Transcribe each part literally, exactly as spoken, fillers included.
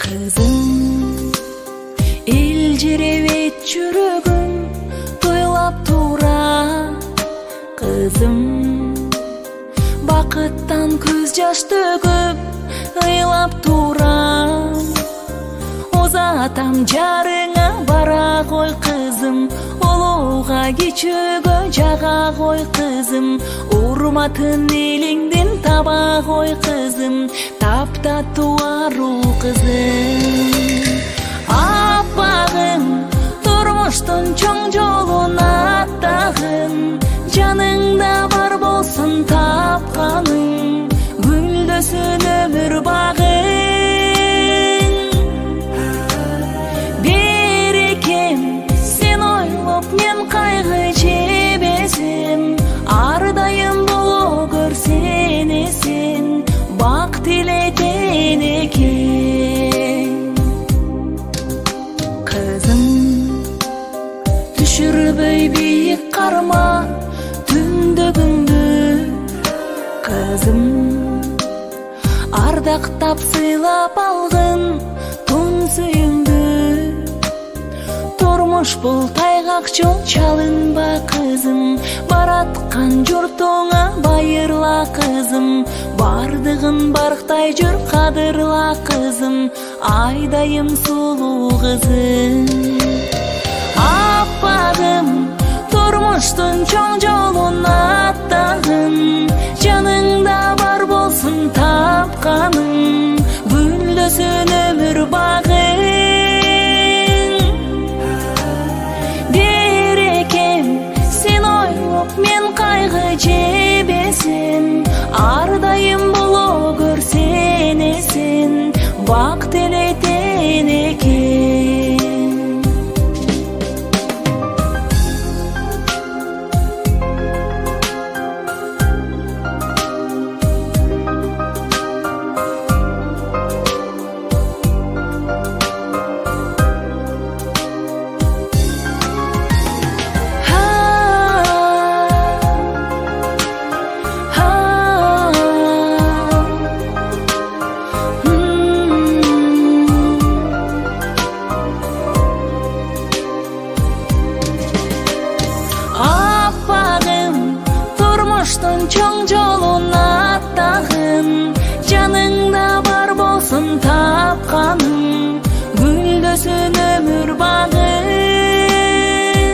Kızım, eljirebet жүрөгүм тойлап тура. Kızım, бакыттан көз жаш төгүп ыйлап турам. Озатам жарыңа бара кой кызым, улууга кичүүгө жага кой кызым, урматын элиңден таба кой кызым, таптатуу аруу кызым. Аппагым, турмуштун чоң жолун аттагын, жаныңда бар болсун тапканың, гүлдөсүн өмүр багың. Берекем, сен ойлоп мен кайгы жебесем, ар дайым боло көрсен эсен, бак тилетен экен. Кызым, түшүрбөй бийик карма түндөгүңдү. Кызым, ардактап сыйлап алгын тун сүйүңдү. Турмуш бул тайгак жол, чалынба кызым, бараткан журтуңа байырла кызым, бардыгын барктай жүр кадырла кызым, айдайым сулуу кызым. Аппагым, турмуштун чоң жолун аттагын, жаныңда бар болсун тапканың, гүлдөсүн өмүр багың. Берекем, сен ойлоп мен кайгы жебесем, ар дайым боло көрсен эсен, бак тилетен экен. Турмуштун чоң жолун аттагын, жаныңда бар болсун тапканың, гүлдөсүн өмүр багың.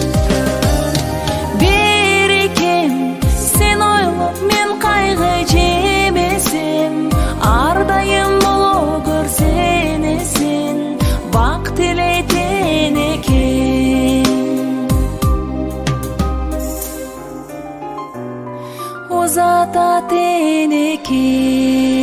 Берекем, сен ойлоп мен кайгы жебесем, ар дайым боло көрсен эсен, бак тилетен экен. Озата тенеке.